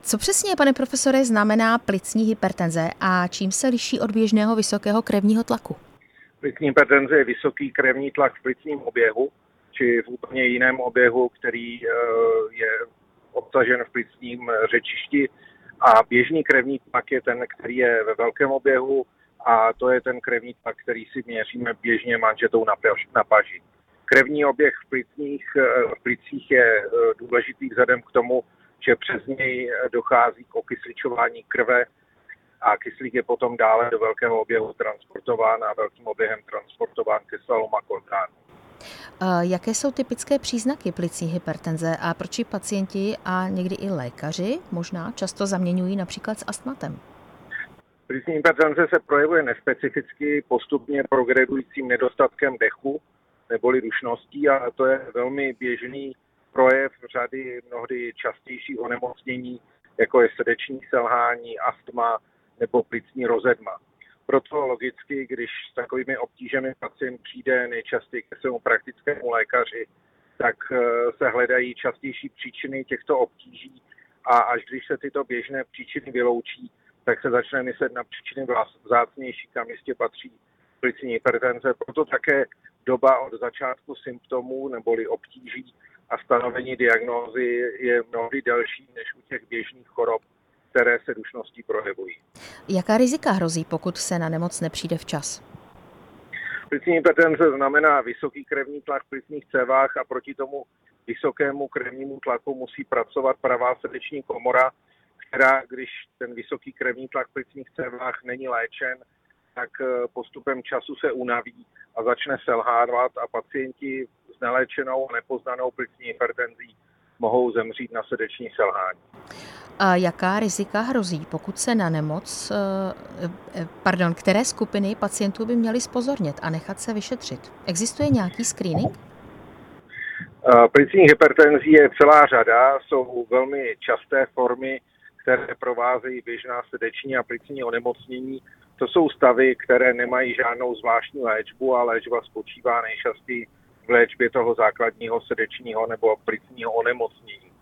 Co přesně, pane profesore, znamená plicní hypertenze a čím se liší od běžného vysokého krevního tlaku? Plicní hypertenze je vysoký krevní tlak v plicním oběhu, či v úplně jiném oběhu, který je obsažen v plicním řečišti. A běžný krevní tlak je ten, který je ve velkém oběhu, a to je ten krevní tlak, který si měříme běžně manžetou na paži. Krevní oběh v plicích je důležitý vzhledem k tomu, že přes něj dochází k okysličování krve a kyslík je potom dále do velkého oběhu transportován a velkým oběhem transportován ke svalům a orgánům. Jaké jsou typické příznaky plicní hypertenze a proč ji pacienti a někdy i lékaři možná často zaměňují například s astmatem? Plicní hypertenze se projevuje nespecificky postupně progredujícím nedostatkem dechu neboli dušností, a to je velmi běžný projev řady mnohdy častějších onemocnění, jako je srdeční selhání, astma nebo plicní rozedma. Proto logicky, když s takovými obtížemi pacient přijde nejčastěji ke svému praktickému lékaři, tak se hledají častější příčiny těchto obtíží, a až když se tyto běžné příčiny vyloučí, tak se začne myslet na příčiny vzácnější, kam jistě patří plicní hypertenze. Proto také doba od začátku symptomů neboli obtíží a stanovení diagnózy je mnohdy delší než u těch běžných chorob, které se dušností projevují. Jaká rizika hrozí, pokud se na nemoc nepřijde včas? Plicní hypertenze znamená vysoký krevní tlak v plicních cévách a proti tomu vysokému krevnímu tlaku musí pracovat pravá srdeční komora, která, když ten vysoký krevní tlak v plicních cévách není léčen, tak postupem času se unaví a začne selhávat a pacienti s neléčenou a nepoznanou plicní hypertenzí mohou zemřít na srdeční selhání. A jaká rizika hrozí, pokud se na nemoc, které skupiny pacientů by měly zpozornět a nechat se vyšetřit? Existuje nějaký screening? Plicních hypertenzí je celá řada, jsou velmi časté formy, které provázejí běžná srdeční a plicní onemocnění. To jsou stavy, které nemají žádnou zvláštní léčbu a léčba spočívá nejčastěji v léčbě toho základního srdečního nebo plicního onemocnění.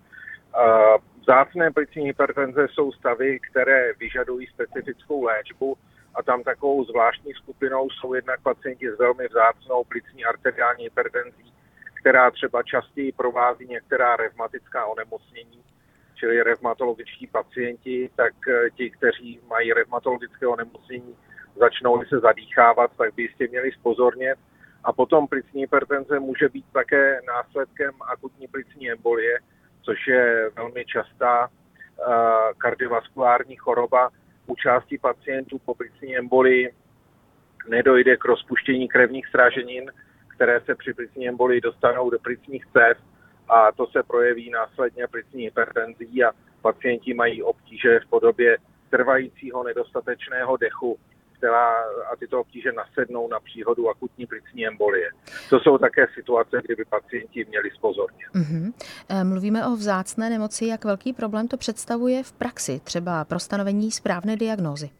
Vzácné plicní hypertenze jsou stavy, které vyžadují specifickou léčbu, a tam takovou zvláštní skupinou jsou jednak pacienti s velmi vzácnou plicní arteriální hypertenzí, která třeba častěji provází některá revmatická onemocnění, čili revmatologičtí pacienti, tak ti, kteří mají revmatologické onemocnění, začnou se zadýchávat, tak by jistě měli zpozornět. A potom plicní hypertenze může být také následkem akutní plicní embolie, což je velmi častá kardiovaskulární choroba. U části pacientů po plicní embolii nedojde k rozpuštění krevních sraženin, které se při plicní embolii dostanou do plicních cév, a to se projeví následně plicní hypertenzí a pacienti mají obtíže v podobě trvajícího nedostatečného dechu, a tyto obtíže nasednou na příhodu akutní plicní embolie. To jsou také situace, kdy by pacienti měli zpozornět. Mluvíme o vzácné nemoci, jak velký problém to představuje v praxi, třeba pro stanovení správné diagnózy?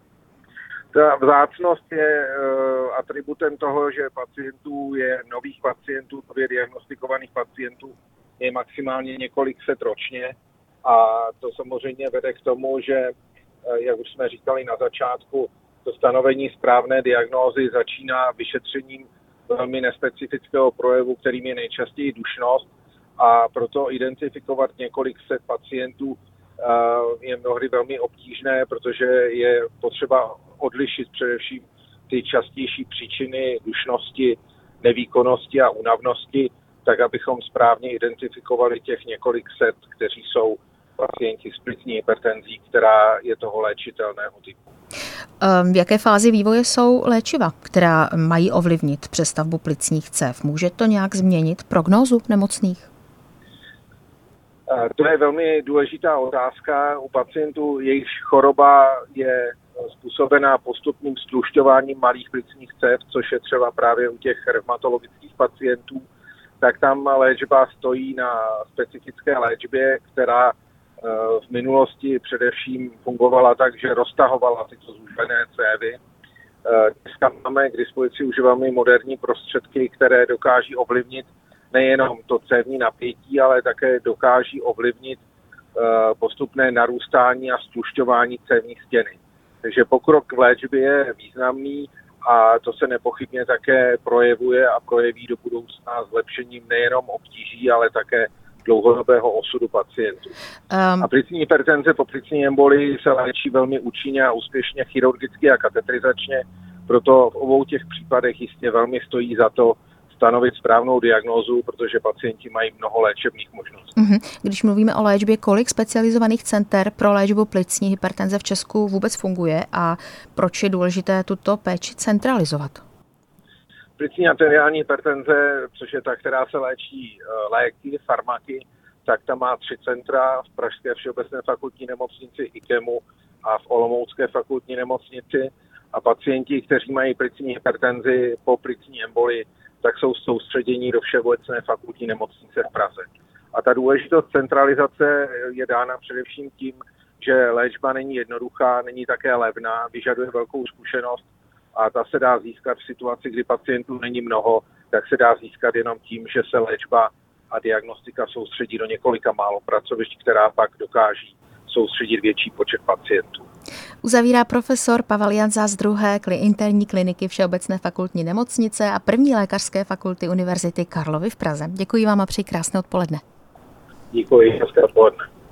Ta vzácnost je atributem toho, že nových pacientů, nově diagnostikovaných pacientů je maximálně několik set ročně, a to samozřejmě vede k tomu, že, jak už jsme říkali na začátku, to stanovení správné diagnózy začíná vyšetřením velmi nespecifického projevu, kterým je nejčastěji dušnost, a proto identifikovat několik set pacientů je mnohdy velmi obtížné, protože je potřeba odlišit především ty častější příčiny dušnosti, nevýkonnosti a únavnosti, tak abychom správně identifikovali těch několik set, kteří jsou pacienti s plicní hypertenzí, která je toho léčitelného typu. V jaké fázi vývoje jsou léčiva, která mají ovlivnit přestavbu plicních cév? Může to nějak změnit prognózu nemocných? To je velmi důležitá otázka. U pacientů, jejichž choroba je způsobená postupným stlušťováním malých plicních cév, což je třeba právě u těch revmatologických pacientů, tak tam léčba stojí na specifické léčbě, která v minulosti především fungovala tak, že roztahovala tyto zúžené cévy. Dneska máme k dispozici už velmi moderní prostředky, které dokáží ovlivnit nejenom to cévní napětí, ale také dokáží ovlivnit postupné narůstání a stlušťování cévní stěny. Takže pokrok v léčbě je významný a to se nepochybně také projevuje a projeví do budoucna zlepšením nejenom obtíží, ale také dlouhodobého osudu pacientů. A plicní hypertenze po plicní embolii se léčí velmi účinně a úspěšně chirurgicky a katetrizačně, proto v obou těch případech jistě velmi stojí za to stanovit správnou diagnózu, protože pacienti mají mnoho léčebných možností. Když mluvíme o léčbě, kolik specializovaných center pro léčbu plicní hypertenze v Česku vůbec funguje a proč je důležité tuto péči centralizovat? Plicní arteriální hypertenze, což je ta, která se léčí léky, farmaky, tak ta má 3 centra v Pražské všeobecné fakultní nemocnici IKEMu a v Olomoucké fakultní nemocnici. A pacienti, kteří mají plicní hypertenzi po plicní embolii, tak jsou soustředění do všeobecné fakultní nemocnice v Praze. A ta důležitost centralizace je dána především tím, že léčba není jednoduchá, není také levná, vyžaduje velkou zkušenost a ta se dá získat v situaci, kdy pacientů není mnoho, tak se dá získat jenom tím, že se léčba a diagnostika soustředí do několika málo pracovišť, která pak dokáží soustředit větší počet pacientů. Uzavírá profesor Pavel Janza z 2. interní kliniky Všeobecné fakultní nemocnice a 1. lékařské fakulty Univerzity Karlovy v Praze. Děkuji vám a přeji krásné odpoledne. Děkuji, hezké odpoledne.